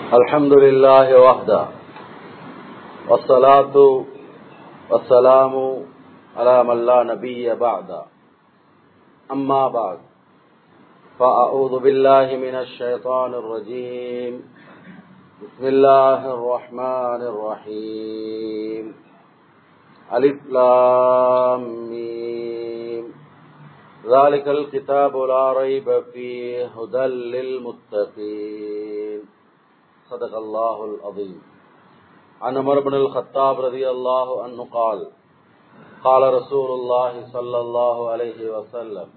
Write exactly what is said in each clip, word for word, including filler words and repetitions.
الحمد لله وحده والصلاة والسلام على من لا نبي بعده أما بعد فأعوذ بالله من الشيطان الرجيم بسم الله الرحمن الرحيم ألف لام ميم ذلك الكتاب لا ريب فيه هدى للمتقين صدق الله العظيم. عن عمر بن الخطاب رضي الله عنه قال قال رسول الله صلى الله عليه وسلم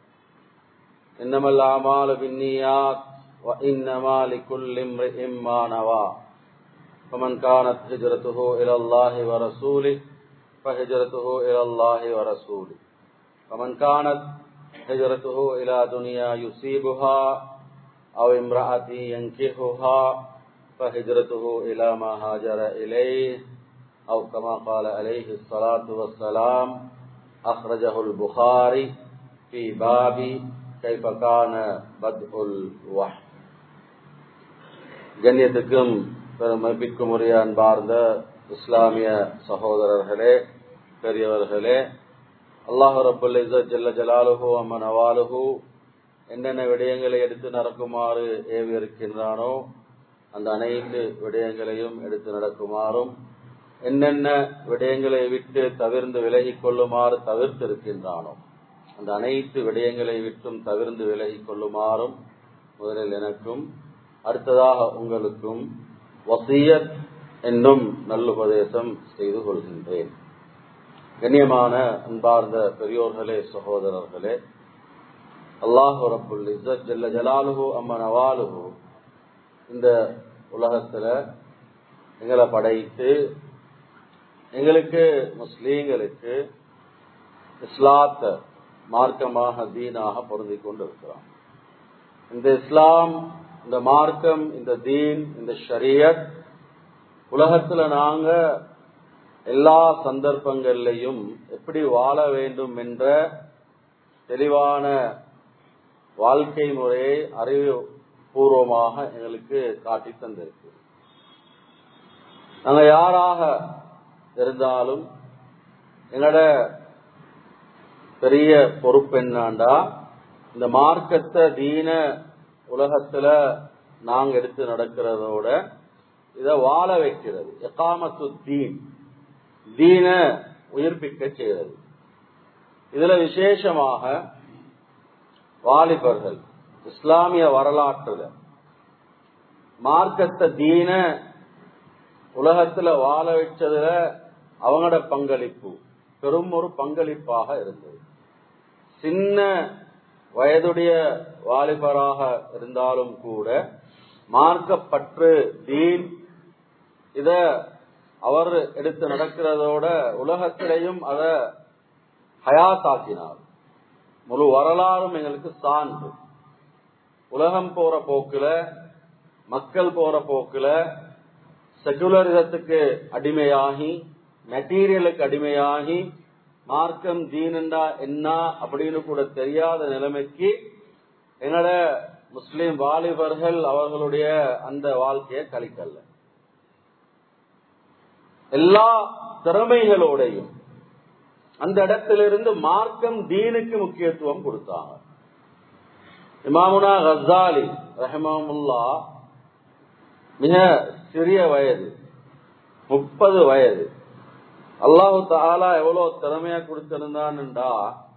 إنما الأعمال بالنيات وإنما لكل امرئ ما نوى فمن كانت هجرته إلى الله ورسوله فهجرته إلى الله ورسوله ومن كانت هجرته إلى دنيا يصيبها أو امرأة ينكحها فهجرته إلى ما هاجر إليه أو كما قال عليه الصلاة والسلام. أخرجه البخاري في باب كيف كان بدء الوحي. கண்ணியத்துக்கும் பெருமதிப்பிற்கும் உரிய அன்பார்ந்த இஸ்லாமிய சகோதரர்களே, பெரியவர்களே, அல்லாஹ் ரப்பல் இஸ்ஸத் ஜல்ல ஜலாலுஹு அம்ம நவாலுஹு என்னென்ன விடயங்களை எடுத்து நடக்குமாறு ஏவி இருக்கின்றானோ அந்த அனைத்து விடயங்களையும் எடுத்து நடக்குமாறும், என்னென்ன விடயங்களை விட்டு தவிர்ந்து விலகிக் கொள்ளுமாறு தவிர்த்து இருக்கின்றானோ அந்த அனைத்து விடயங்களை விட்டும் தவிர்ந்து விலகிக் கொள்ளுமாறும் முதலில் எனக்கும் அடுத்ததாக உங்களுக்கும் வசியத் என்னும் நல்லுபதேசம் செய்து கொள்கின்றேன். கண்ணியமான அன்பார்ந்த பெரியோர்களே, சகோதரர்களே, அல்லாஹ் ரப்புல் இஸ்ஸத் ஜல்ல ஜலாலுஹு அம்ம நவாலுஹு இந்த உலகத்துல எங்களை படைத்து எங்களுக்கு முஸ்லீம்களுக்கு இஸ்லாத்த மார்க்கமாக தீனாக பொருந்தி கொண்டு இருக்கிறோம். இந்த இஸ்லாம், இந்த மார்க்கம், இந்த தீன், இந்த ஷரியத் உலகத்துல நாங்க எல்லா சந்தர்ப்பங்கள்லையும் எப்படி வாழ வேண்டும் என்ற தெளிவான வாழ்க்கை முறையை அறிவுபூர்வமாக எங்களுக்கு காட்டி தந்திருக்கு. நாங்க யாராக இருந்தாலும் எங்களோட பெரிய பொறுப்பு என்னாண்டா இந்த மார்க்கத்தை தீன உலகத்துல நாங்க எடுத்து நடக்கிறதோட இத வாழ வைக்கிறது, இகாமத்து தீன், தீன உயிர்ப்பிக்க செய்கிறது. இதுல விசேஷமாக வாலிபர்கள் இஸ்லாமிய வரலாற்றுல மார்க்கத்தை தீன உலகத்துல வாழ வச்சதுல அவங்களோட பங்களிப்பு பெரும் ஒரு பங்களிப்பாக இருந்தது. சின்ன வயதுடைய வாலிபராக இருந்தாலும் கூட மார்க்கப்பற்று தீன் இத அவர் எடுத்து நடக்கிறதோட உலகத்திலையும் அத ஹயாத்தாக்கினார். முழு வரலாறும் எங்களுக்கு சான்று. உலகம் போற போக்குல, மக்கள் போற போக்குல செகுலரிசத்துக்கு அடிமையாகி, மெட்டீரியலுக்கு அடிமையாகி, மார்க்கம் தீனண்டா என்ன அப்படின்னு கூட தெரியாத நிலைமைக்கு எங்களோட முஸ்லிம் வாலிபர்கள் அவர்களுடைய அந்த வாழ்க்கையை கழிக்கல. எல்லா திறமைகளோடையும் அந்த இடத்திலிருந்து மார்க்கம் தீனுக்கு முக்கியத்துவம் கொடுத்தாங்க. இமாமுனா கஸ்ஸாலி ரஹிமஹுல்லாஹ் மிக சிறிய வயது, முப்பது வயது. அல்லாஹு தஆலா எவ்வளவு திறமையா கொடுத்திருந்தான்டா,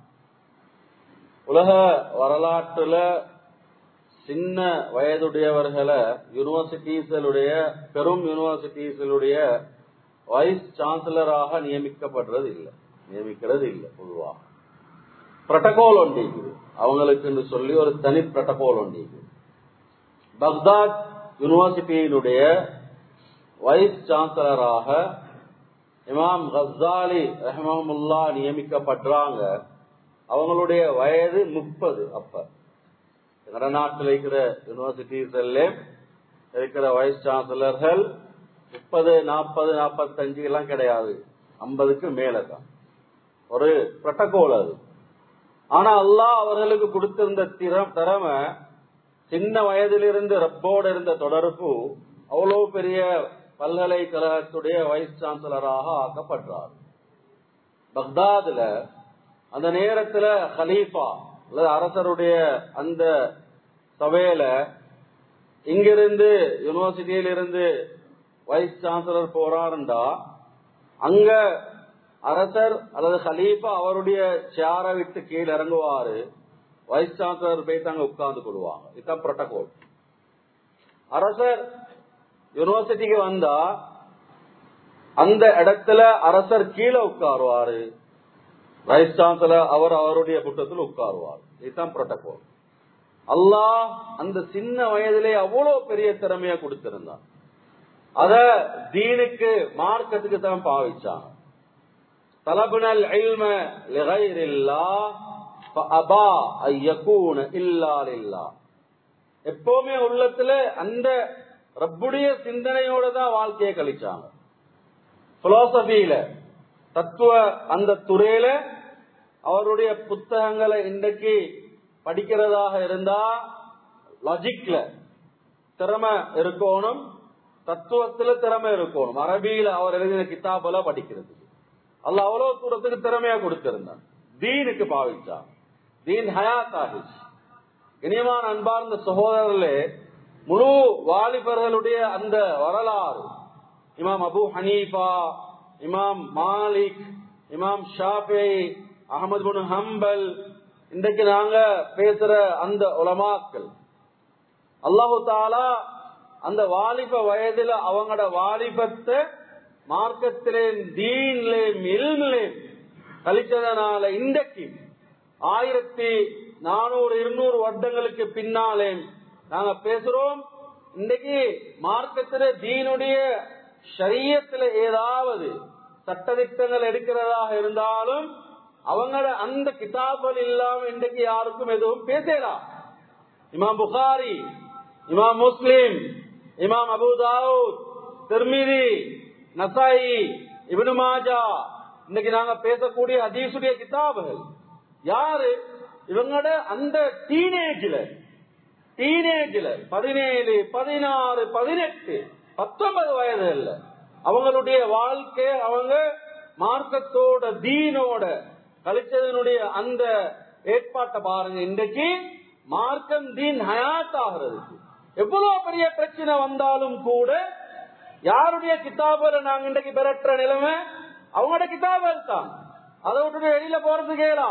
உலக வரலாற்றுல சின்ன வயதுடையவர்களை யூனிவர்சிட்டிகளுடைய பெரும் யூனிவர்சிட்டிகளுடைய வைஸ் சான்சலராக நியமிக்கப்படுறது இல்லை, நியமிக்கிறது இல்லை. பொதுவாக புரோட்டோகால் ஒன்று அவங்களுக்கு சொல்லி ஒரு தனி புரோட்டோகால் ஒன்று. பக்தாத் யூனிவர்சிட்டியினுடைய வைஸ் சான்சலராக இமாம் கஸ்ஸாலி ரஹ்மஹுல்லாஹ் நியமிக்கப்படுறாங்க. அவங்களுடைய வயது முப்பது. அப்ப எங்க நாட்டில் இருக்கிற யூனிவர்சிட்டிஸ்ல இருக்கிற வைஸ் சான்சலர்கள் முப்பது, நாற்பது, நாற்பத்தஞ்சு எல்லாம் கிடையாது, ஐம்பதுக்கு மேலதான். ஒரு புரோட்டோகால் அது. ஆனா அல்லாஹ் அவர்களுக்கு கொடுத்திருந்த திறமை, சின்ன வயதிலிருந்து ரப்போடு இருந்த தொடர்பு அவ்வளவு பெரிய பல்கலைக்கழகத்துடைய வைஸ் சான்சலராக ஆக்கப்படுறார். பக்தாதுல அந்த நேரத்துல ஹலீஃபா அல்லது அரசருடைய அந்த சபையில இங்கிருந்து யூனிவர்சிட்டியிலிருந்து வைஸ் சான்சலர் போறாருண்டா அங்க அரசர் அல்லது ஹலீஃபா அவருடைய சேரை விட்டு கீழே இறங்குவாரு, வைஸ் சான்சலர் போயிட்டு அங்க உட்கார்ந்து கொள்வாங்க. இதுதான் புரோட்டோகால். அரசர் யூனிவர்சிட்டிக்கு வந்தா அந்த இடத்துல அரசர் கீழே உட்காருவாரு, வைஸ் சான்சலர் அவர் அவருடைய புத்தகத்தில் உட்காருவார். இதுதான் புரோட்டோகால். அல்லாஹ் அந்த சின்ன வயதிலே அவ்வளவு பெரிய திறமையா கொடுத்திருந்தான். அத தீனுக்கு மார்க்கத்துக்கு தான் பாவிச்சாங்க. தலபுனல் இல்ம லிகைரில்லாஹ் ஃபஅபா அய்யகூன இல்லா லில்லாஹ். எப்பவுமே உள்ளத்துல அந்த ரப்புடைய சிந்தனையோட தான் வாழ்க்கையை கழிச்சாங்க. பிலாசபியில தத்துவ அந்த துறையில அவருடைய புத்தகங்களை இன்றைக்கு படிக்கிறதாக இருந்தா லாஜிக்ல திறமை இருக்கணும், தத்துவத்துல திறமை இருக்கணும். அரபியில அவர் எழுதின கிதாபுல படிக்கிறது அல்லாஹ் அவ்வளவு தூரத்துக்கு திறமையா கொடுத்திருந்தார். தீனுக்கு பாவிச்சா தீன் ஹயாத் ஆகிச்சு. இனியமான அன்பார்ந்த சகோதரர்களே, முழு வாலிபர்களுடைய அந்த வரலாறு இமாம் அபு ஹனீஃபா, இமாம் மாலிக், இமாம் ஷாஃபி, அஹமது பின் ஹம்பல், இன்றைக்கு நாங்க பேசுற அந்த உலமாக்கள், அல்லாஹு தாலா அந்த வாலிப வயதுல அவங்களோட வாலிபத்தை மார்க்கத்திலேயும் தீன்லேயும் இல்மிலேயும் கழிச்சதனால இன்றைக்கு ஆயிரத்தி நானூறு இருநூறு வருடங்களுக்கு பின்னாலே நாங்க பேசுறோம். இன்றைக்கு மார்க்கத்தில தீனுடைய ஷரியத்துல ஏதாவது சட்டதிட்டங்கள் எடுக்கிறதாக இருந்தாலும் அவங்களோட அந்த கிதாபுகள் இல்லாம இன்றைக்கு யாருக்கும் எதுவும் பேசலாம். இமாம் புகாரி, இமாம் முஸ்லிம், இமாம் அபு தாவூத், திர்மிதி, நசாயி, இப்னு மாஜா, இன்னைக்கு நாங்க பேசக்கூடிய ஹதீஸுடைய கிதாபுகள் யாரு? இவங்களோட அந்த டீனேஜ்ல டீனேஜ்ல பதினேழு பதினாறு பதினெட்டு பத்தொன்பது வயது இல்ல அவங்களுடைய வாழ்க்கை அவங்க மார்க்கத்தோட தீனோட கழிச்சதனுடைய அந்த ஏற்பாட்டை பாருங்க. இன்றைக்கு மார்க்கம் தீன் ஹயாத் ஆகிறதுக்கு எவ்வளவு பெரிய பிரச்சனை வந்தாலும் கூட யாருடைய கிதாபுல நாங்க இன்றைக்கு பெறற்ற நிலைமை அவங்களோட கிதாபுகள் தான். அதை விட்டு வெளியில போறது கேளா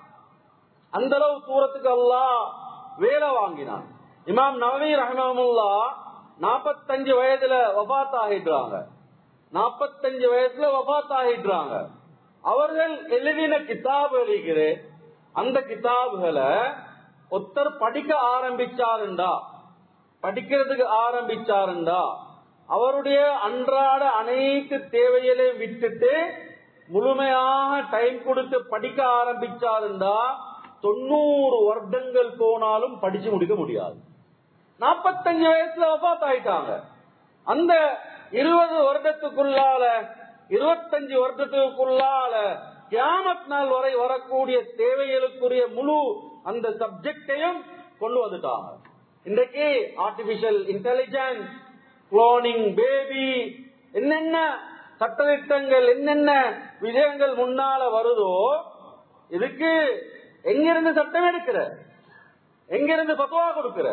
அந்த அளவு தூரத்துக்கு அல்லாஹ் வேலை வாங்கினான். இமாம் நவவி ரஹ்மத்துல்லாஹ் நாற்பத்தஞ்சு வயதுல வஃபாத் ஆகிடுறாங்க. நாற்பத்தஞ்சு வயசுல வஃபாத் ஆகிடுறாங்க. அவர்கள் எழுதின கிதாபு எழுகிற அந்த கிதாபுகளை ஒருத்தர் படிக்க ஆரம்பிச்சாருண்டா படிக்கிறதுக்கு ஆரம்பிச்சாருண்டா அவருடைய அன்றாட அனைத்து தேவைகளையும் விட்டுட்டு முழுமையாக டைம் கொடுத்து படிக்க ஆரம்பிச்சாருண்டா தொண்ணூறு வருடங்கள் போனாலும் படிச்சு முடிக்க முடியாது. நாற்பத்தஞ்சு வயசுல வஃபாத் ஆயிட்டாங்க. அந்த இருபது வருடத்துக்குள்ளால இருபத்தஞ்சு வருடத்துக்குள்ளால கியாமத் நாள் வரை வரக்கூடிய தேவைகளுக்குரிய முழு அந்த சப்ஜெக்டையும் கொண்டு வந்துட்டாங்க. இன்றைக்கு ஆர்டிபிஷியல் இன்டெலிஜென்ஸ், குளோனிங் பேபி, என்னென்ன சட்டத்திட்டங்கள் என்னென்ன விஷயங்கள் முன்னால வருதோ இதுக்கு எங்கிருந்து சட்டம் எடுக்கிற, எங்கிருந்து பத்துவா கொடுக்கிற,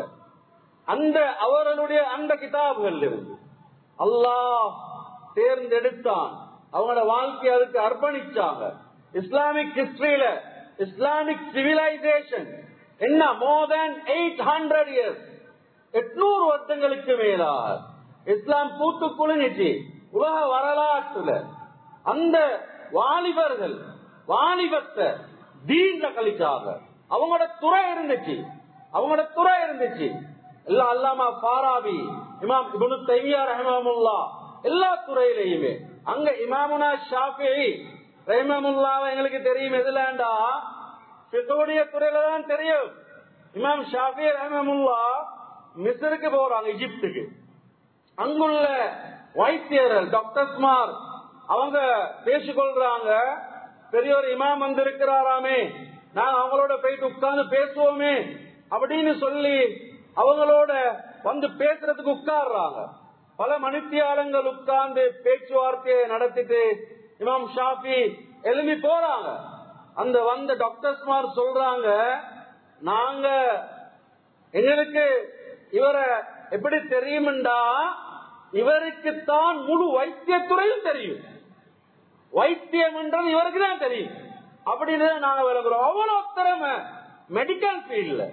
அந்த அவர்களுடைய அந்த கிதாபுகள் இருந்து அல்லாஹ் தேர்ந்தெடுத்தான். அவங்களோட வாழ்க்கையை அதுக்கு அர்ப்பணிச்சாங்க. இஸ்லாமிக் ஹிஸ்டரியில இஸ்லாமிக் சிவிலைசேஷன் என்ன more than eight hundred years எட்நூறு வருடங்களுக்கு மேலாக இஸ்லாம் பூத்து குலுங்கிச்சு. உலக வரலாற்றுல அந்த வாலிபர்கள் வாலிபத்தை தீன்ல கழிச்சாங்க. அவங்களோட துறை இருந்துச்சு அவங்களோட துறை இருந்துச்சு எல்லாம் அல்லாமா ஃபாராபி, இமாம் இப்னு தைமியா ரஹ்மத்துல்லாஹ் எல்லா துறையிலையுமே. அங்க இமாமுனா ஷாஃபிஈ ரஹ்மத்துல்லாஹ் எங்களுக்கு தெரியும் எதுலண்டா ஃபிக்ஹுடைய துறையில தான் தெரியும். இமாம் ஷாஃபிஈ ரஹ்மத்துல்லாஹ் மிஸ்ருக்கு போறாங்க, எகிப்துக்கு. அங்குள்ள வைத்தியர்கள் டாக்டர்ஸ்மார் அவங்க பேசிக்கொள்றாங்க, பெரிய ஒரு இமாம் வந்து இருக்கிறாராமே, நான் அவங்களோட போயிட்டு உட்கார்ந்து பேசுவோமே அப்படின்னு சொல்லி அவங்களோட வந்து பேசுறதுக்கு உட்கார்றாங்க. பல மணித்தியாலங்கள் உட்கார்ந்து பேச்சுவார்த்தையை நடத்திட்டு இமாம் ஷாஃபி எழுப்பி போறாங்க. அந்த வந்த டாக்டர்ஸ்மார் சொல்றாங்க, நாங்க எங்களுக்கு இவரை எப்படி தெரியும்டா, இவருக்குத்தான் முழு வைத்தியத்துறையும் தெரியும், வைத்தியம் என்றது இவருக்கு தான் தெரியும் அப்படின்னு நாங்க விளங்குறோம். அவ்வளவு திறமை மெடிக்கல் ஃபீல்ட்ல.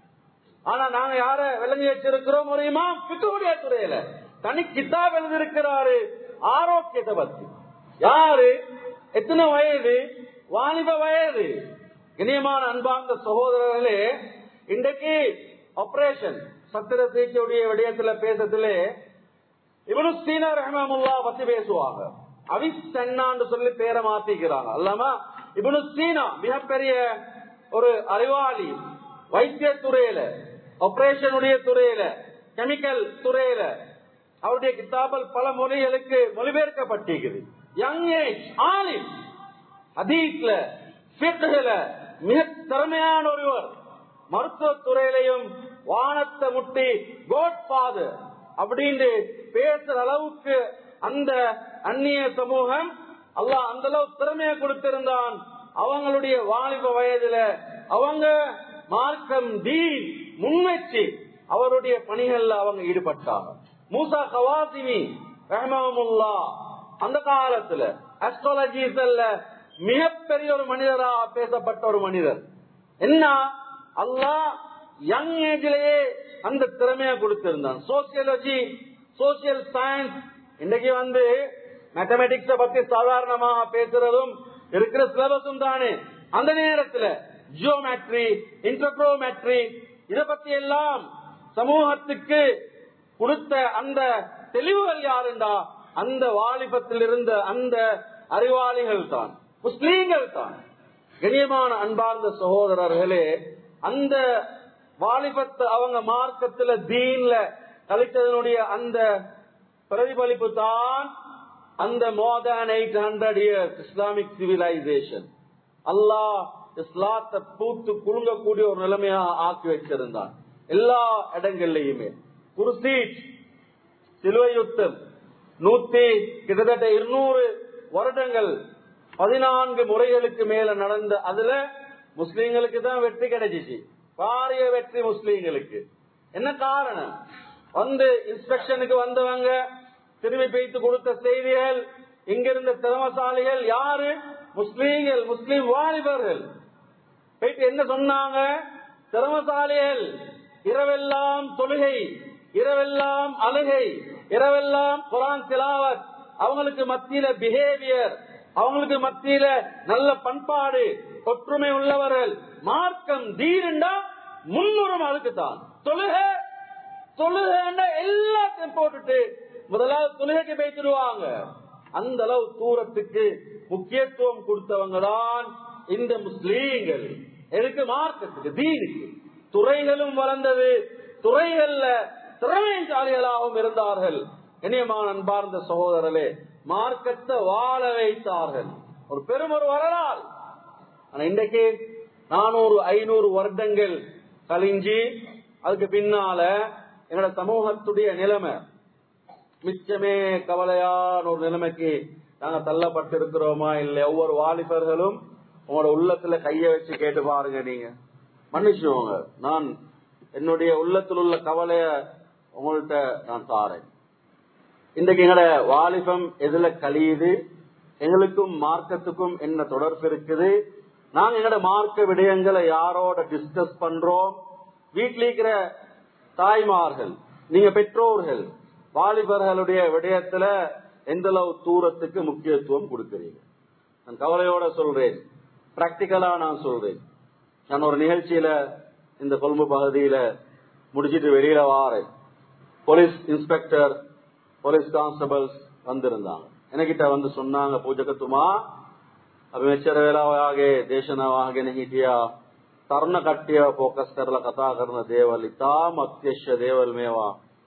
ஆனா நாங்க யார விளங்கி வச்சிருக்கிறோம், ஒரு இமாம் ஃபிக்ஹுடைய துறையில தனி கிதாப் எழுதியிருக்கிறாரு ஆரோக்கியத்தை பத்தி. யாரு, எத்தனை வயது, வாலிப வயது. இனியமான அன்பார்ந்த சகோதரர்களே, இன்றைக்கு ஆபரேஷன் சத்திர சிகிச்சையுடைய விடயத்துல பேசத்திலே இப்னு சீனா ரஹ்மத்துல்லாஹ் பத்தி பேசுவாங்க. அவிசன்னான்னு சொல்லி பேரை மாத்திக்கிறாங்க. அல்லாம இப்னு சீனா மிகப்பெரிய ஒரு அறிவாளி, வைத்திய துறையில, ஆபரேஷன் உடைய துறையில, கெமிக்கல் துறையில. அவருடைய கிதாபல் பல மொழிகளுக்கு மொழிபெயர்க்கப்பட்டிருக்குது. யங் ஏஜ் ஆலிம், ஹதீஸ்ல ஃபிக்ஹ்ல மிக திறமையான ஒருவர். மருத்துவ துறையிலையும் வானத்தை முட்டி கோட் ஃபாதர் அப்படின்னு பேசுற அளவுக்கு அந்த அந்நிய சமூகம் அல்லாஹ் அந்த அளவு திறமையை கொடுத்திருந்தான். அவங்களுடைய வாலிப வயதுல அவங்க மார்க்கம் தீன் முன்வச்சு அவருடைய பணிகள்ல அவங்க ஈடுபட்டாங்க. மூசா கவாசிமி ரஹ்மத்துல்லாஹ் அந்த காலத்துல அஸ்ட்ராலஜிஸ்ல மிகப்பெரிய ஒரு மனிதரா பேசப்பட்ட ஒரு மனிதர். என்ன, அல்லாஹ் யங் ஏஜ்லயே அந்த திறமையை கொடுத்திருந்தான். சோசியாலஜி, சோசியல் சயின்ஸ், இன்னைக்கு வந்து மேத்தமெட்டிக்ஸ பத்தி சாதாரணமாக பேசுறதும் இருக்கிற சிலபஸும் தானே. அந்த நேரத்துல ஜியோமெட்ரி, இன்டர்க்ரோமெட்ரி, இதை பத்தி எல்லாம் சமூகத்துக்கு கொடுத்த அந்த தெளிவுகள் யாருண்டா, அந்த வாலிபத்தில் இருந்த அந்த அறிவாளிகள் தான், முஸ்லீம்கள் தான். கண்ணியமான அன்பார்ந்த சகோதரர்களே, அந்த வாலிபத்தை அவங்க மார்க்கத்துல தீன்ல கழித்ததனுடைய அந்த பிரதிபலிப்பு தான் அந்த more than eight hundred years Islamic civilisation. அல்லாஹ் இஸ்லாத்தை பூத்து குலுங்கக்கூடிய ஒரு நிலைமையாக ஆக்கி வச்சிருந்தான். எல்லா இடங்கள்லயுமே குருசீட், சிலுவை யுத்தம், நூத்தி கிட்டத்தட்ட இருநூறு வருடங்கள் பதினான்கு முறைகளுக்கு மேல நடந்த அதுல முஸ்லீம்களுக்கு தான் வெற்றி கிடைச்சிச்சு. பாரிய வெற்றி முஸ்லீம்களுக்கு. என்ன காரணம்? வந்து இன்ஸ்பெக்ஷனுக்கு வந்தவங்க திரும்பி பேய்த்து கொடுத்த செய்திகள், இங்கிருந்த திறமசாலிகள் யாரு? முஸ்லீம்கள், முஸ்லீம் வாலிபர்கள். போயிட்டு என்ன சொன்னாங்க? திறமசாலிகள் இரவெல்லாம் தொழுகை, இரவெல்லாம் அழுகை, இரவெல்லாம் குர்ஆன் திலாவத், அவங்களுக்கு மத்தியில பிஹேவியர், அவங்களுக்கு மத்தியில நல்ல பண்பாடு, ஒற்றுமை உள்ளவர்கள், மார்க்கம் தீரண்டா முன்னுரிமை அதுக்குத்தான். தொழுக தொழுக எல்லாத்தையும் போட்டுட்டு முதலாவது தொழுகைக்கு பேசிடுவாங்க. அந்த அளவு தூரத்துக்கு முக்கியத்துவம் கொடுத்தவங்க தான் இந்த முஸ்லீம்கள். எதுக்கு? மார்க்கத்துக்கு, தீனுக்கு. துறைகளும் வளர்ந்தது, துறைகள்ல திறமைசாலிகளாகவும் இருந்தார்கள். இனியமான அன்பார்ந்த சகோதரர்களே, மார்க்கத்தை வாழ வைத்தார்கள். ஒரு பெரும் ஒரு வரலாறு. ஆனா இன்றைக்கு நானூறு ஐநூறு வருடங்கள் கழிஞ்சு அதுக்கு பின்னால எங்களோட சமூகத்துடைய நிலைமை மிச்சமே கவலையான ஒரு நிலைமைக்கு நாங்க தள்ளப்பட்டிருக்கிறோமா இல்லை? ஒவ்வொரு வாலிபர்களும் உங்களோட உள்ளத்துல கைய வச்சு கேட்டு பாருங்க. நீங்க மன்னிச்சுவோங்க, நான் என்னுடைய உள்ளத்தில் உள்ள கவலைய உங்கள்கிட்ட நான் தாரேன். இன்றைக்கு எங்களோட வாலிபம் எதுல கழியுது? எங்களுக்கும் மார்க்கத்துக்கும் என்ன தொடர்பு இருக்குது? நாங்க எங்களோட மார்க்க விடயங்களை யாரோட டிஸ்கஸ் பண்றோம்? வீட்டில் இருக்கிற தாய்மார்கள், நீங்க பெற்றோர்கள், வாலிபர்களுடைய விடயத்துல எந்த அளவு தூரத்துக்கு முக்கியத்துவம் கொடுக்கிறீங்க? நான் கவலையோட சொல்றேன், பிராக்டிக்கலா நான் சொல்றேன். நான் ஒரு நிகழ்ச்சியில இந்த கொழும்பு பகுதியில முடிச்சிட்டு வெளியில வாரேன். போலீஸ் இன்ஸ்பெக்டர், போலீஸ் கான்ஸ்டபிள்ஸ் வந்திருந்தாங்க. எனக்கிட்ட வந்து சொன்னாங்க, பூஜகத்துமா अब मेचर वेलावागे देशनावागे नहीं किया तरुण कट्टिया फोकस करला कथा करना देवल इताम अत्यश देवल मेवा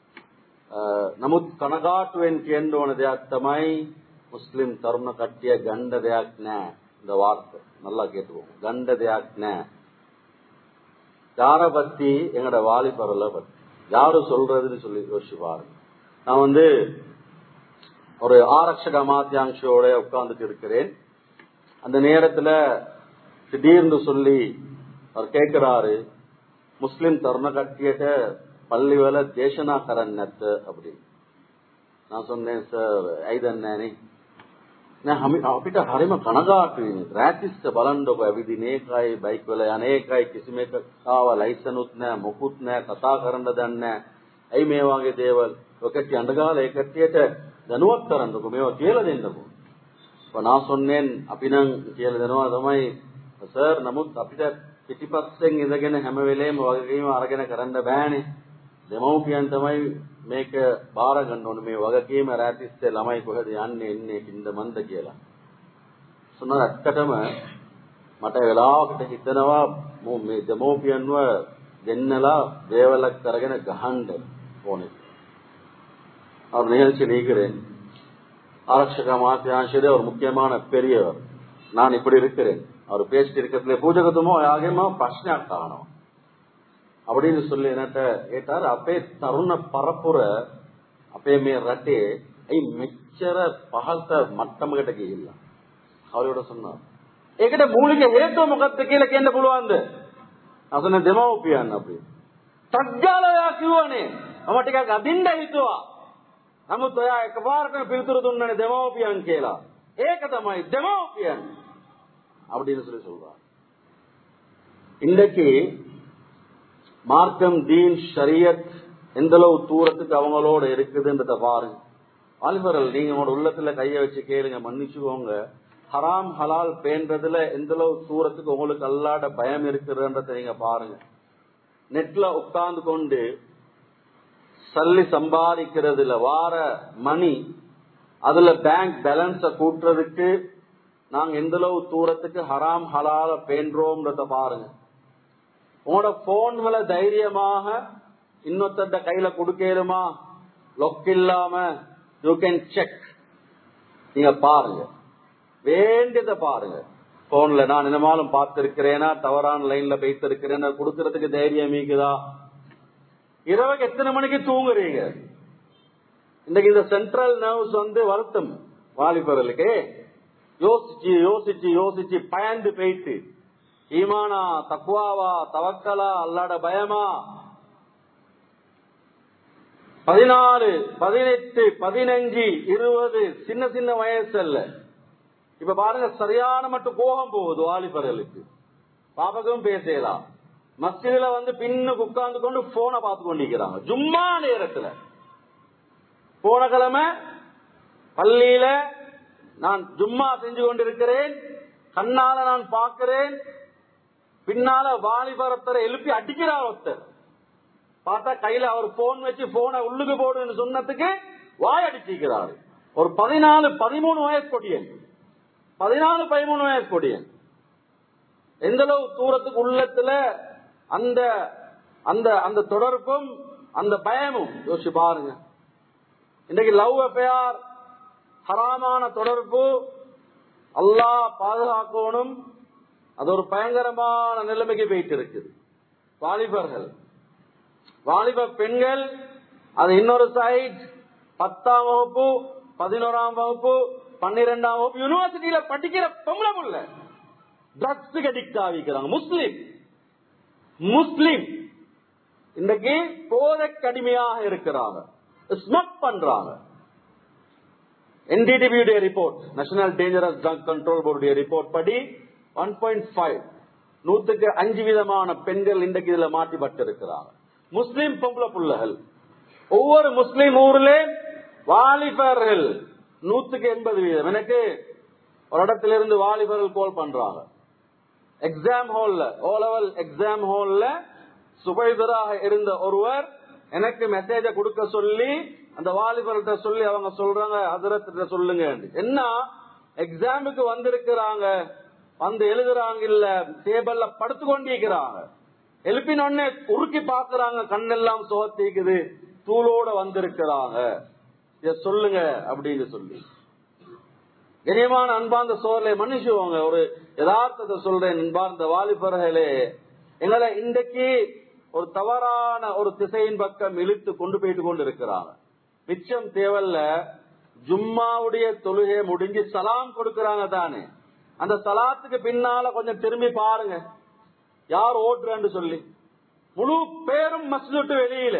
नमुत कनगाटुवेन केंद्रोण देयाक तमई मुस्लिम तरुण कट्टिया गंड देयाक ने இந்த வார்த்தை நல்லா கேட்டுவோம். கண்ட தேயாக்ன யார பத்தி? எங்கட வாலிபரல பத்தி. யாரு சொல்றதுன்னு சொல்லி யோசிச்சு பாருங்க. நான் வந்து ஒரு ஆரக்ஷக அமாத்தியாங்ஷோட உட்கார்ந்துட்டு இருக்கிறேன். அந்த நேரத்துல திடீர்னு சொல்லி அவர் கேட்கிறாரு, முஸ்லிம் தருண கட்டியிட்ட பள்ளி வேலை தேசனா கரன்னத்து அப்படின்னு. நான் சொன்னேன், சார் ஐதன்னே අපිට හරිම කනගාටුයි. රැතිස්ස බලන්නකො ඇවිදින එකයි බයික් වල යන එකයි කිසිම එකව ලයිසන්ුත් නැහැ මොකුත් නැහැ කතා කරන්න දන්නේ නැහැ. ඇයි මේ වගේ දේවල් ඔකට අඬගාලා ඒ කට්ටියට දැනුවත් කරන්නකො මේවා කියලා දෙන්නකො. நான் சொன்னேன் අපි නම් කියලා දෙනවා තමයි සර්. නමුත් අපිට පිටිපස්සෙන් ඉඳගෙන හැම වෙලේම වගකීම අරගෙන කරන්න බෑනේ. දෙමව්පියන් තමයි මේක බාර ගන්න ඕනේ. මේ වගකීම රැතිස්සේ ළමයි කොහෙද යන්නේ එන්නේ කිඳ මන්ද කියලා. සුණා ඇත්තටම මට වෙලාවකට හිතනවා මේ දෙමව්පියන්ව දෙන්නලා දේවලක් කරගෙන ගහන්න ඕනේ. அவர் நிகழ்ச்சி நீக்கிறேன். ஆரக்ஷக அமாத்தியாංශයේ ஒரு முக்கியமான பெரியவர். நான் இப்படி இருக்கிறேன். அவர் பேசிட்டு இருக்கிறதுல பூஜகத்துமோ யாகேமா பிரශ්නයක් අහනවා. அப்படின்னு சொல்லி என்னட்ட கேட்டார், අපේ තරුණ පරපුර අපේ මේ රටේ ඇයි මෙච්චර පහළට මට්ටමකට ගිහිල්ලා? කවුරුද சொன்னார். ඒකට මූලික හේතුව මොකක්ද කියලා කියන්න පුළුවන්ද? අසන දෙමව්පියන් අපි. සත්‍යාලයා කිව්වනේ. මම ටිකක් අදින්න හිතුවා. නමුත් ඔයා එකපාරටම පිළිතුරු දුන්නනේ දෙමව්පියන් කියලා. ඒක තමයි දෙමව්පියන්. அப்படின்னு சொல்லி சொல்றார். இன்னைக்கு மார்க்கம் தீன் ஷரியத் எந்த அளவு தூரத்துக்கு அவங்களோட இருக்குதுன்றத பாருங்க. வாலிபர்கள் நீங்க உங்களோட உள்ளத்துல கைய வச்சு கேளுங்க, மன்னிச்சுக்கோங்க. ஹராம் ஹலால் பேன்றதுல எந்த அளவு தூரத்துக்கு உங்களுக்கு அல்லாட பயம் இருக்குதுன்றத நீங்க பாருங்க. நெட்ல உட்கார்ந்து கொண்டு சல்லி சம்பாதிக்கிறதுல வார மணி அதுல பேங்க் பேலன்ஸ கூட்டுறதுக்கு நாங்க எந்த அளவு தூரத்துக்கு ஹராம் ஹலால பேன்றோம்ன்றத பாருங்க. உங்களோட போன்களை தைரியமாக இன்னொருத்த கையில கொடுக்கலுமா? லொக் இல்லாம யூ கேன் செக். நீங்க பாருங்க, வேண்டியதை பாருங்க. போன்ல நான் என்னமாலும் பார்த்திருக்கிறேனா, தவறான லைன்ல போயிட்டு இருக்கிறேன்னா கொடுக்கறதுக்கு தைரியம் மீக்குதா? இரவுக்கு எத்தனை மணிக்கு தூங்குறீங்க? இன்னைக்கு இந்த சென்ட்ரல் நர்வ்ஸ் வந்து வருத்தம் வாலிபர்களுக்கு. யோசிச்சு யோசிச்சு யோசிச்சு பயந்து போயிட்டு ஈமானா தக்வாவா தவக்கலா அல்லாட பயமா? பதினாலு பதினெட்டு பதினஞ்சு இருபது சின்ன சின்ன வயசு அல்ல. இப்ப பாருங்க, சரியான மட்டும் கோபம் போகுது வாலிபர்களுக்கு. பாபகம் பேசலாம். மஸ்ஜிதுல வந்து பின்னுக்கு உட்கார்ந்து கொண்டு போனை பார்த்து கொண்டிருக்கிறாங்க ஜும்மா நேரத்துல. போன கிழமை பள்ளியில நான் ஜும்மா செஞ்சு கொண்டிருக்கிறேன். கண்ணால நான் பார்க்கிறேன், பின்னால வாலிபரத்தரை எழுப்பி அடிக்கிறார் ஒருத்தர். பார்த்தா கையில அவர் போன் வச்சு போனை உள்ளுக்கு போடுன்னு சொன்னதுக்கு வாய் அடிச்சிருக்கிறாரு. ஒரு பதினாலு பதிமூணு வயசு கொடியன், பதினாலு பதிமூணு வயசு கொடியன். எந்த அளவு தூரத்துக்கு உள்ளத்துல அந்த அந்த அந்த தொடர்பும் அந்த பயமும் யோசிச்சு பாருங்க. இன்னைக்கு லவ் அஃபேர், ஹராமான தொடர்பு, அல்லாஹ் பாதுகாக்கணும். அது ஒரு பயங்கரமான நிலைமைக்கு போயிட்டு இருக்குது. வாலிபர்கள், வாலிப பெண்கள், அது இன்னொரு சைட். பத்தாம் வகுப்பு, பதினோராம் வகுப்பு, பன்னிரெண்டாம் வகுப்பு யூனிவர்சிட்டியில படிக்கிற பொம்பளை புள்ள ட்ரக்ஸுக்கு அடிக்ட் ஆகிக்கிறாங்க. முஸ்லிம் முஸ்லிம் இன்னைக்கு போதைக்கு அடிமையாக இருக்கிறாங்க, ஸ்மோக் பண்றாங்க. என்டிடிபியுடைய report, national dangerous drug control போர்டுடைய ரிப்போர்ட் படி ஒன் பாயிண்ட் ஃபைவ் நூத்துக்கு அஞ்சு விதமான பெண்கள் இன்றைக்கு இதுல மாட்டிப்பட்டு இருக்கிறாங்க. முஸ்லிம் பொம்பளை புள்ளகள். ஒவ்வொரு முஸ்லிம் ஊர்ல வாலிபர்கள் நூத்துக்கு எண்பது வீதம். எனக்கு ஒரு இடத்துல இருந்து வாலிபர்கள் கால் பண்றாங்க. எக்ஸாம் ஹால்ல, ஓ லெவல் எக்ஸாம் ஹால்ல சுபைதராக இருந்த ஒருவர் எனக்கு மெசேஜ கொடுக்க சொல்லி அந்த வாலிபர்கிட்ட சொல்லி அவங்க சொல்றாங்க, ஹஜ்ரத் சொல்லுங்க. என்ன எக்ஸாமுக்கு வந்திருக்கிறாங்க, வந்து எழுதுறாங்க, இல்ல டேபிள்ல படுத்து கொண்டிருக்கிறாங்க. எழுப்பினொன்னே உருக்கி பாக்குறாங்க, கண்ணெல்லாம் சோத்திக்குது, தூளோட வந்திருக்கிறாங்க, சொல்லுங்க அப்படின்னு சொல்லி. கனியமான அன்பார்ந்த சோழலை மன்னிச்சுவாங்க, ஒரு யதார்த்தத்தை சொல்றேன். அன்பார்ந்த வாலிபர்களே, எங்களை இன்றைக்கு ஒரு தவறான ஒரு திசையின் பக்கம் இழுத்து கொண்டு போயிட்டு கொண்டு இருக்கிறாங்க. மிச்சம் தேவல்ல. ஜும்மாவுடைய தொழுகை முடிஞ்சு சலாம் கொடுக்கறாங்க தானே, அந்த சலாத்துக்கு பின்னால கொஞ்சம் திரும்பி பாருங்க யார் ஓட்டுறன்னு சொல்லி. முழு பேரும் மஸ்ஜித் வெளியில,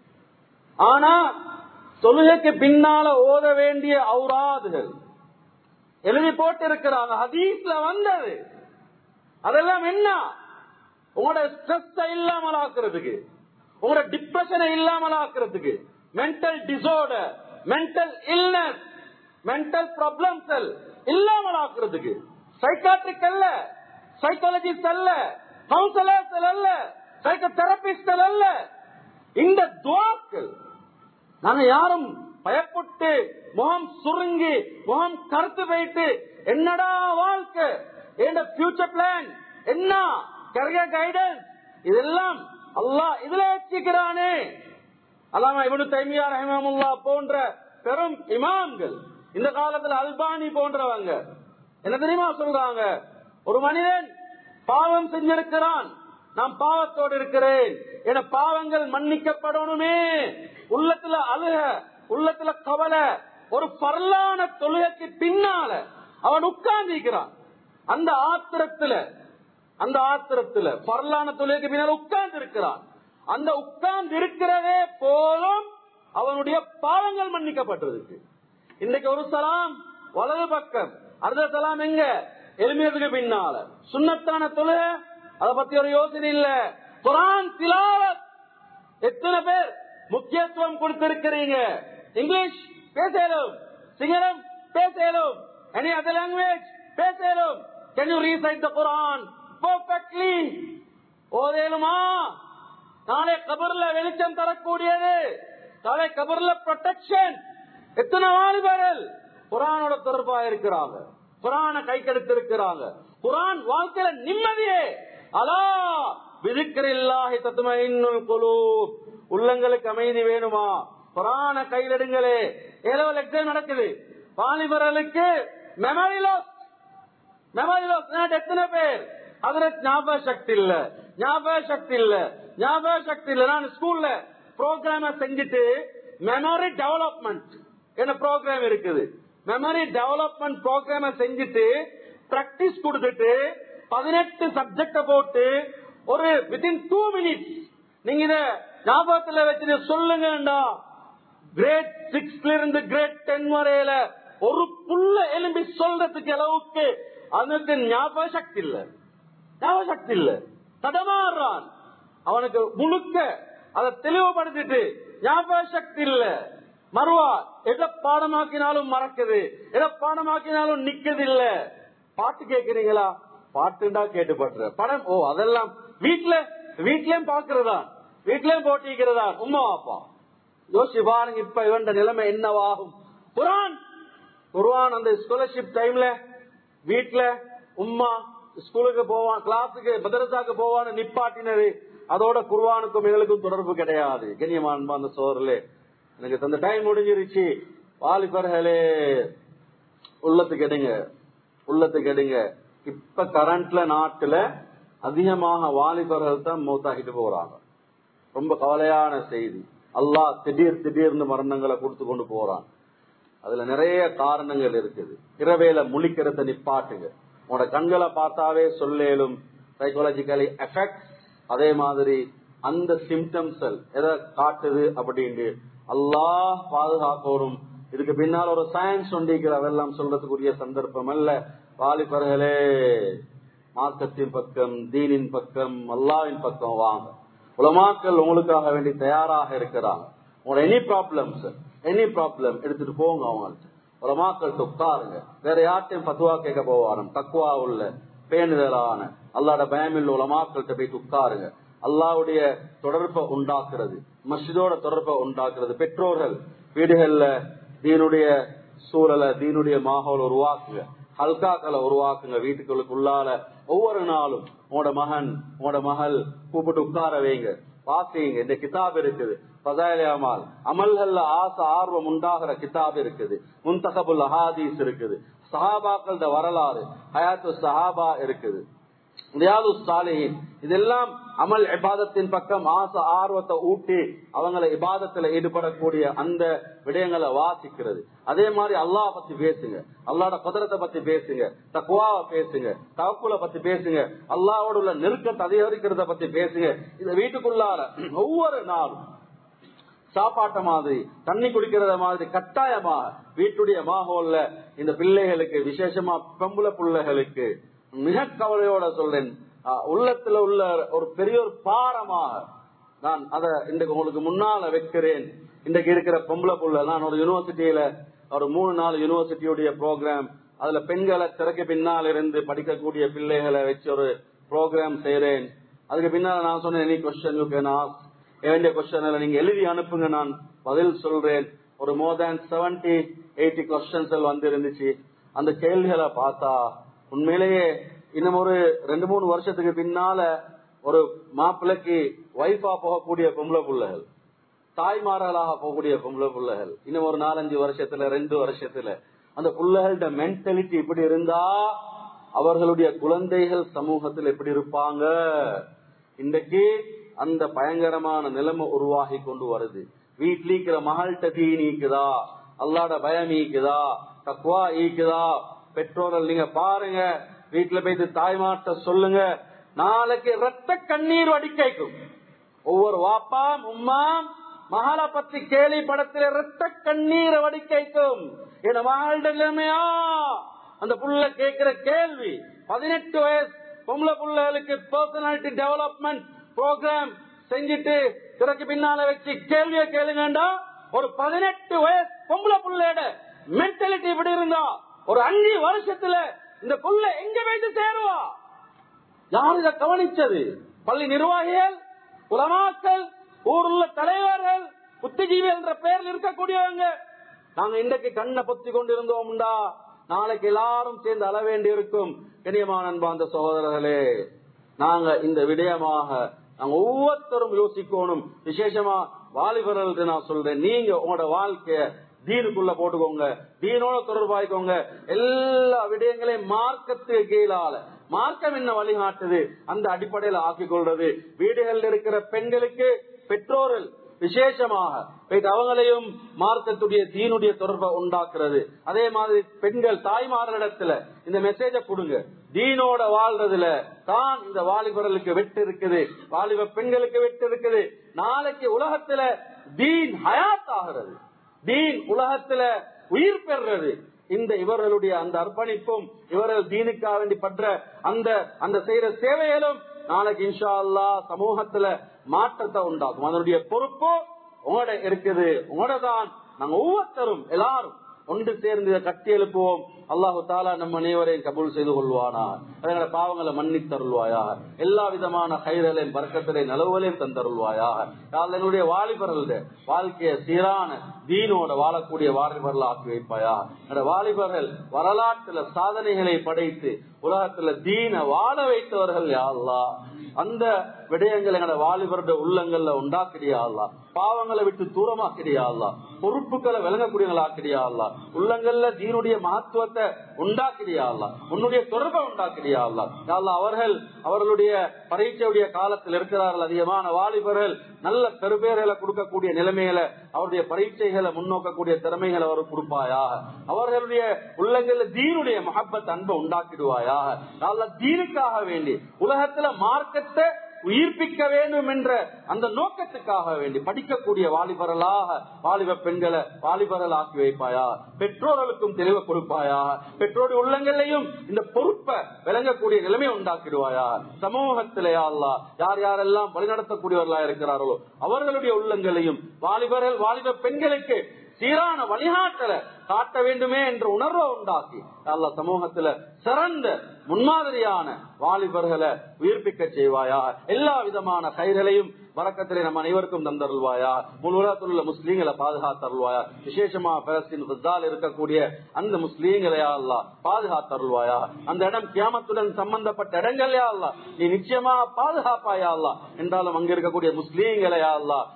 ஆனா தொழுகைக்கு பின்னால ஓத வேண்டிய ஔராதுகள் எழுதி போட்டு இருக்கிறாங்க, ஹதீஸ்ல வந்தது. அதெல்லாம் என்ன? உங்களோட ஸ்ட்ரெஸ் இல்லாமல் ஆக்குறதுக்கு, உங்களோட டிப்ரெஷனை இல்லாமல் ஆக்குறதுக்கு, mental disorder, mental illness, mental problems இல்லாமல் ஆக்குறதுக்கு. சைக்காட்ரிக் அல்ல, சைக்காலஜிஸ்ட் அல்ல, கவுன்சிலர்ஸ் அல்ல, சைக்கோ தெரபிஸ்ட் அல்ல. இந்த துவாக்கள் நாங்க யாரும் பயப்பட்டு முகம் சுருங்கி முகம் கருத்து வைத்து என்னடா வாழ்க்கை, என்ன ஃபியூச்சர் பிளான், என்ன கரியர் கைடன்ஸ், இதெல்லாம் அல்லாஹ் இதுல வச்சுக்கிறானே. அல்லாமா இப்னு தைமியா ரஹிமஹுல்லாஹ் போன்ற பெரும் இமாம்கள், இந்த காலத்துல அல்பானி போன்றவங்க என்ன தெரியுமா சொல்றாங்க? ஒரு மனிதன் பாவம் செஞ்சிருக்கிறான், நான் பாவத்தோடு இருக்கிறேன், என பாவங்கள் மன்னிக்கப்படணுமே, உள்ளத்துல அழுக, உள்ளத்துல கவலை. ஒரு பரலான தொழுகைக்கு பின்னால அவன் உட்கார்ந்திருக்கிறான், அந்த ஆத்திரத்துல அந்த ஆத்திரத்துல பரலான தொழுகைக்கு பின்னால உட்கார்ந்து இருக்கிறான். அந்த உட்கார்ந்து இருக்கிறதே போதும் அவனுடைய பாவங்கள் மன்னிக்கப்பட்டிருக்கு. இன்னைக்கு ஒரு சலாம் வலது பக்கம், அடுத்த சலாம் எங்க? எலுமியத்துக்கு பின்னால. சுன்னத்தான தொழுகை அத பத்தி ஒரு யோசனை இல்ல. குர்ஆன் திலாவத் எத்தனை பேர் முக்கியத்துவம் கொடுத்திருக்கிறீங்க? இங்கிலீஷ் பேசலும், சிங்களம் பேசலும், any other language பேசலும். Can you recite the Quran perfectly? ஓதேலுமா? நாளை கபர்ல வெளிச்சம் தரக்கூடியது, நாளை கபர்ல ப்ரொடெக்ஷன். எத்தனை வாலிபர்கள் குர்ஆனோட தொடர்பா இருக்கிறாங்க, குர்ஆனை கை கெடுத்திருக்கிறாங்க. குர்ஆன் வாழ்க்கையில நிம்மதியே. அலா பிதிக்ரில்லாஹி தத்மஇன்னுல் குலூப், உள்ளங்களுக்கு அமைதி வேணுமா? குர்ஆனை கையில் எடுங்களே. ஏலோவல் எக்ஸாம் நடக்குது, வாலிபர்களுக்கு மெமரி லாஸ், மெமரி லாஸ். எத்தனை பேர் அதுல ஞாபக சக்தி இல்ல, ஞாபக சக்தி இல்ல, ஞாபக சக்தி இல்ல. நான் ஸ்கூல்ல ப்ரோக்ராம செஞ்சுட்டு மெமரி டெவலப்மெண்ட் என்ன ப்ரோக்ராம் இருக்குது, மெமரி டெவலப்மெண்ட் ப்ரோக்ராம செஞ்சுட்டு பிராக்டிஸ் கொடுத்துட்டு பதினெட்டு சப்ஜெக்ட போட்டு ஒரு வித்தின் டூ மினிட்ஸ் நீங்க இத ஞாபகத்துல வச்சு சொல்லுங்கடா. கிரேட் சிக்ஸ்ல இருந்து கிரேட் டென் வரையில ஒரு புள்ள எலும்பி சொல்றதுக்கு அளவுக்கு அவனுக்கு ஞாபக சக்தி இல்ல, ஞாபக சக்தி இல்ல, தடமாறுறான். அவனுக்கு முழுக்க அதை தெளிவுபடுத்திட்டு ஞாபக சக்தி இல்ல. மறுவா எதை பாடமாக்கினாலும் மறக்குது, எதை பாடமாக்கினாலும் நிக்குது இல்ல. பாட்டு கேட்கிறீங்களா? பாட்டுண்டா கேட்டுப்பட்டுற படம், ஓ அதெல்லாம் வீட்டுல வீட்லயும் பாக்குறதா, வீட்லயும் போட்டிக்கிறதா உமா அப்பா. யோசி பாருங்க இப்ப இவன் நிலைமை என்னவாகும். குர்ஆன் குர்ஆன் அந்த ஸ்காலர்ஷிப் டைம்ல வீட்டுல உம்மா ஸ்கூலுக்கு போவான், கிளாஸுக்கு மதரசாக்கு போவான்னு நிப்பாட்டினது, அதோட குர்ஆனுக்கும் எங்களுக்கும் தொடர்பு கிடையாது. கண்ணியமான அந்த சோர்லே எனக்கு அந்த டைம் முடிஞ்சிருச்சு. வாலிபர்களே உள்ளத்துக்கு எடுங்க, உள்ளத்துக்கு எடுங்க. இப்ப கரண்ட்ல நாட்டுல அதிகமாக வாலிபர்கள் தான் மௌத்தாகிட்டு போறாங்க. ரொம்ப கவலையான செய்தி. அல்லாஹ் திடீர் திடீர்னு மரணங்களை கொடுத்து கொண்டு போறான். அதுல நிறைய காரணங்கள் இருக்குது. இரவேல முழிக்கிறத நிப்பாட்டுங்க. உங்களோட கண்களை பார்த்தாவே சொல்லேலும் சைக்காலஜிக்கலி எஃபெக்ட். அதே மாதிரி அந்த சிம்டம்ஸ் எதை காட்டுது அப்படின்னு அல்லாஹ் பாதுகாக்கணும். இதுக்கு பின்னால் ஒரு சயின்ஸ் ஒன்றிக்கிற அதெல்லாம் சொல்றதுக்குரிய சந்தர்ப்பம் அல்ல. வாலிபர்களே மார்க்கத்தின் பக்கம், தீனின் பக்கம், அல்லாஹ்வின் பக்கம் வாங்க. உலமாக்கள் உங்களுக்காக வேண்டி தயாராக இருக்கிறாங்க. உங்களோட எனி ப்ராப்ளம்ஸ் எனி ப்ராப்ளம் எடுத்துட்டு போங்க அவங்கள்ட்ட. உலமாக்கள் உட்காருங்க. வேற யார்ட்டையும் பத்துவா கேட்க போவாரும். தக்குவா உள்ள பேணுதலான அல்லாஹ்ட பயமில்ல உலமாக்கள்கிட்ட போய் உட்காருங்க. அல்லாஹ்வுடைய தொடர்பை உண்டாக்குறது, மஸ்ஜிதோட தொடர்பை உண்டாக்குறது. பெற்றோர்கள் வீடுகள்ல தீனுடைய சூழலை, தீனுடைய மாஹோல் உருவாக்குங்க. ஹல்காக்களை உருவாக்குங்க. வீட்டுக்குள்ளால ஒவ்வொரு நாளும் உங்களோட மகன் உங்களோட மகள் கூப்பிட்டு உட்கார வைங்க. வாசிங்க. இந்த கிதாப் இருக்குது, ஃபதாயிலே அமால், அமல்கள்ல ஆசை ஆர்வம் உண்டாகிற கிதாப் இருக்குது. முன்தகபுல் அஹாதீஸ் இருக்குது. சஹாபாக்களோட வரலாறு, ஹயாத்து சஹாபா இருக்குது. ரியாதுஸ் சாலிஹீன் இதெல்லாம் அமல் இபாதத்தின் பக்கம் ஆசை ஆர்வத்தை ஊட்டி அவங்களை இபாதத்துல ஈடுபடக்கூடிய அந்த விடயங்களை வாசிக்கிறது. அதே மாதிரி அல்லாஹ் பத்தி பேசுங்க, அல்லாஹ்வோட குதிரத்தை பத்தி பேசுங்க, தக்வாவை பேசுங்க, தவக்குலை பத்தி பேசுங்க, அல்லாஹ்வோட உள்ள நெருக்கத்தை அதிகரிக்கிறத பத்தி பேசுங்க. இந்த வீட்டுக்குள்ளார ஒவ்வொரு நாளும் சாப்பாட்ட மாதிரி தண்ணி குடிக்கிறத மாதிரி கட்டாயமாக வீட்டுடைய மாஹோல்ல இந்த பிள்ளைகளுக்கு, விசேஷமா பெம்புல பிள்ளைகளுக்கு மிக கவலையோட சொல்றேன், உள்ளத்துல உள்ள ஒரு பெரிய ஒரு பாரமாக நான் அதை இன்றைக்கு உங்களுக்கு முன்னால வைக்கிறேன். இன்றைக்கு இருக்கிற பொம்பளை புள்ள, நான் ஒரு யூனிவர்சிட்டியில ஒரு மூணு நாலு யூனிவர்சிட்டியுடைய ப்ரோக்ராம், அதுல பெண்களை திறக்க பின்னால் இருந்து படிக்கக்கூடிய பிள்ளைகளை வச்சு ஒரு ப்ரோக்ராம் செய்யறேன். அதுக்கு பின்னால நான் சொன்னேன், any question you can ask, வேண்டிய கொஸ்டின் நீங்க எழுதி அனுப்புங்க, நான் பதில் சொல்றேன். ஒரு more than seventy eighty questions வந்து இருந்துச்சு. அந்த கேள்விகளை பார்த்தா உண்மையிலேயே இன்னும் ஒரு ரெண்டு மூணு வருஷத்துக்கு பின்னால ஒரு மாப்பிள்ளைக்கு வைஃபா போகக்கூடிய பொம்பளை பிள்ளைகள், தாய்மார்களாக போகக்கூடிய பொம்பளை பிள்ளைகள், இன்னும் ஒரு நாலஞ்சு வருஷத்துல ரெண்டு வருஷத்துல அந்த பிள்ளைகளோட மென்டாலிட்டி இப்படி இருந்தா அவர்களுடைய குழந்தைகள் சமூகத்தில் எப்படி இருப்பாங்க? இன்றைக்கு அந்த பயங்கரமான நிலைமை உருவாகி கொண்டு வருது. வீட்டில் இருக்கிற மகள்கிட்ட தீனி ஈக்குதா, அல்லாட பயம் ஈக்குதா, தக்வா ஈக்குதா? பெற்றோர்கள் நீங்க பாருங்க, வீட்டுல போயிட்டு தாய்மாட்ட சொல்லுங்க, நாளைக்கு ரத்த கண்ணீர் வடிக்கைக்கும். ஒவ்வொரு வாப்பாம் உம்மாம் மகளை பத்தி கேலி படத்துல ரத்த கண்ணீர் வடிக்கைக்கும். என் மகளோட நிலைமையா அந்த புள்ள கேட்கிற கேள்வி, பதினெட்டு வயசு பொம்பளை புள்ளைகளுக்கு பர்சனாலிட்டி டெவலப்மெண்ட் ப்ரோக்ராம் செஞ்சுட்டு திறக்கு பின்னால வச்சு கேள்விய கேளுங்கண்டா, ஒரு பதினெட்டு வயசு பொம்பளை புள்ளையோட மென்டாலிட்டி இப்படி இருந்தா ஒரு அஞ்சு வருஷத்துல இந்த புள்ள எங்க போயிட்டு சேருவா? யார் இதை கவனிச்சது? பள்ளி நிர்வாகிகள், உலமாக்கள், ஊருள்ள தலைவர்கள், புத்திஜீவி என்ற பெயரில் இருக்கக்கூடியவங்க. நாங்க இன்றைக்கு கண்ணை பொத்தி கொண்டிருந்தோம்டா நாளைக்கு எல்லாரும் சேர்ந்து அள வேண்டி இருக்கும். கண்ணியமான அன்பார்ந்த சகோதரர்களே, நாங்க இந்த விடயமாக நாங்க ஒவ்வொருத்தரும் யோசிக்கணும். விசேஷமா வாலிபர்களுக்கு நான் சொல்றேன், நீங்க உங்களோட வாழ்க்கைய தீனுக்குள்ள போட்டுக்கோங்க, தீனோட தொடர்பாய்க்கோங்க. எல்லா விடயங்களையும் மார்க்கத்துக்கு கீழால, மார்க்கம் என்ன வழிகாட்டுது அந்த அடிப்படையில் ஆக்கிக் கொள்றது. வீடுகளில் இருக்கிற பெண்களுக்கு பெற்றோர்கள் விசேஷமாக அவங்களையும் மார்க்கத்துடைய தீனுடைய தொடர்பை உண்டாக்குறது. அதே மாதிரி பெண்கள் தாய்மார்களிடத்துல இந்த மெசேஜ கொடுங்க, தீனோட வாழ்றதுல தான் இந்த வாலிபர்களுக்கு வெட்டு இருக்குது, வாலிப பெண்களுக்கு வெட்டு இருக்குது. நாளைக்கு உலகத்துல தீன் ஹயாத் ஆகிறது, தீன் உலகத்துல உயிர் பெறுறது. இந்த இவர்களுடைய அந்த அர்ப்பணிப்பும் இவர்கள் தீனுக்காக வேண்டி பற்ற அந்த அந்த செய்யற சேவைகளும் நாளைக்கு இன்ஷா அல்லாஹ் சமூகத்துல மாற்றத்தை உண்டாக்கும். அதனுடைய பொறுப்பு உங்களோட இருக்குது, உங்களோட தான். நாங்க ஒவ்வொருத்தரும் எல்லாரும் ஒன்று சேர்ந்து கட்டி எழுப்புவோம். அல்லாஹு தாலா நம்ம அனைவரையும் கபூல் செய்து கொள்வானா, அதனால பாவங்களை மன்னித் தருள்வாயாக, எல்லா விதமான கைரலையும் பறக்கத்திலையும் நலவுகளையும் தந்தருள்வாயாக. என்னுடைய வாலிபர்களுடைய வாழ்க்கைய சீரான தீனோட வாழக்கூடிய வாலிபர்கள் ஆக்கி வைப்பாயா. வாலிபர்கள் வரலாற்றுல சாதனைகளை படைத்து உலகத்துல தீன வாழ வைத்தவர்கள் யா அல்லாஹ். அந்த விடயங்களை எங்களோட வாலிபருடைய உள்ளங்கள்ல உண்டாக்கிறியா அல்லாஹ், பாவங்களை விட்டு தூரமாக்கிறியா அல்லாஹ், பொறுப்புகளை விளங்கக்கூடியவங்களாக்கிறியா அல்லாஹ், உள்ளங்கள்ல தீனுடைய மகத்துவத்தை உண்டாக்கிறியா அல்லாஹ், உன்னுடைய தொடர்பை உண்டாக்கிறியா அல்லாஹ். அல்லாஹ் அவர்கள் அவர்களுடைய பரீட்சையுடைய காலத்தில் இருக்கிறார்கள், அதிகமான வாலிபர்கள் நல்ல பெருபேர்களை கொடுக்கக்கூடிய நிலைமையில அவருடைய பரீட்சைகளை முன்னோக்கக்கூடிய திறமைகளை அவர் கொடுப்பாயாக. அவர்களுடைய உள்ளங்கள்ல தீனுடைய மஹப்பத் அன்பை உண்டாக்கிடுவாயாக. அல்லாஹ் தீனுக்காக வேண்டி உலகத்துல மார்க்கத்தை உயிர்ப்பிக்க வேண்டும் என்ற அந்த நோக்கத்துக்காக வேண்டி படிக்கக்கூடிய வாலிபர்களாக வாலிப பெண்களை வாலிபர்கள் ஆக்கி வைப்பாயா. பெற்றோர்களுக்கும் தெளிவை கொடுப்பாயா. பெற்றோருடைய உள்ளங்களையும் இந்த பொறுப்பை விளங்கக்கூடிய நிலைமை உண்டாக்கிடுவாயா. சமூகத்திலேயா அல்லாஹ் யார் யாரெல்லாம் வழிநடத்தக்கூடியவர்களா இருக்கிறார்களோ அவர்களுடைய உள்ளங்களையும் வாலிபர்கள் வாலிப பெண்களுக்கு சீரான வழிகாட்டலை காட்ட வேண்டுமே என்ற உணர்வை உண்டாக்கி அல்ல சமூகத்துல சிறந்த முன்மாதிரியான வாலிபர்களை உயிர்ப்பிக்க செய்வாயா. எல்லா விதமான கைகளையும் வரக்கத்திலே நம்ம அனைவருக்கும் தந்தருள்வாயா. முழு உலகத்தில் உள்ள முஸ்லீம்களை பாதுகாத்தருள்வாயா. விசேஷமா பலஸ்தீன் கஸால இருக்கக்கூடிய அந்த முஸ்லீம்களையா அல்லா பாதுகாத்தருள்வாயா. அந்த இடம் கியாமத்துடன் சம்பந்தப்பட்ட இடங்களையா அல்லா நீ நிச்சயமா பாதுகாப்பாயா அல்லா. என்றாலும் அங்க இருக்கக்கூடிய முஸ்லீம்களையா அல்லா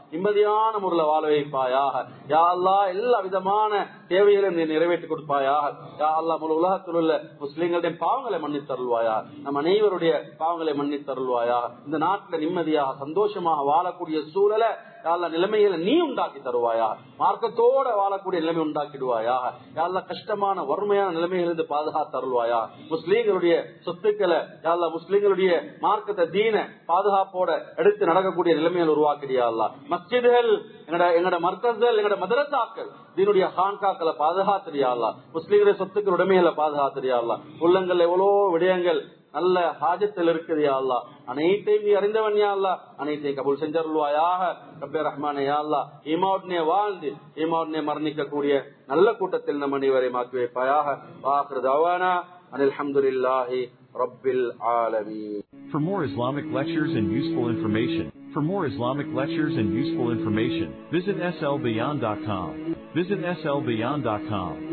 நிம்மதியான முறையில் வாழ வைப்பாயாக. யா அல்லாஹ் எல்லா விதமான தேவைகளையும் நீ நிறைவேற்றி கொடுப்பாயாக. யா அல்லாஹ் முழு உலகத்தில் உள்ள முஸ்லிம்களுடைய பாவங்களை மன்னித்து தருள்வாயா, நம் அனைவருடைய பாவங்களை மன்னித்து தருள்வாயா. இந்த நாட்டில் நிம்மதியாக சந்தோஷமாக வாழக்கூடிய சூழலை யா அல்லாஹ் நிலைமைகளை நீ உண்டாக்கி தருவாயா, மார்க்கத்தோட வாழக்கூடிய நிலைமை உண்டாக்கிடுவாயா. யா அல்லாஹ் கஷ்டமான வறுமையான நிலைமைகளிலிருந்து பாதுகாத்து தருள்வாயா. முஸ்லீம்களுடைய சொத்துக்களை யா அல்லாஹ் முஸ்லீம்களுடைய மார்க்கத்தை தீன பாதுகாப்போட எடுத்து நடக்கக்கூடிய நிலைமைகள் உருவாக்கிறியா அல்லாஹ். மஸ்ஜிதுகள் எங்கட எங்கட மர்கஸ்கள் எங்கட மதரசாக்கள் தீனுடைய ஹான்காக்களை பாதுகாத்துறியா அல்லாஹ். முஸ்லீம்களுடைய சொத்துக்கள் உடைமைகளை பாதுகாத்துறியா அல்லாஹ். உள்ளங்கள் எவ்வளோ விடயங்கள் நல்ல ஹாஜத்தில் இருக்குது யா அல்லாஹ். அனைத்தையும் நீ அறிந்தவன் யா அல்லாஹ், அனைத்தையும் கபூல் செஞ்சருள்வாயாக. ரப்பே ரஹ்மானே யா அல்லாஹ், ஈமாவுடனே வாழ்ந்து ஈமாவுடனே மரணிக்க கூடிய நல்ல கூட்டத்தில் நம் அனைவரை மாற்றி வைப்பாயாக. வாஹிரு தஅவானா அல்ஹம்துலில்லாஹி ரப்பில் ஆலமீன். For more Islamic lectures and useful information, for more Islamic lectures and useful information, visit S L Bayan dot com. Visit S L Bayan dot com.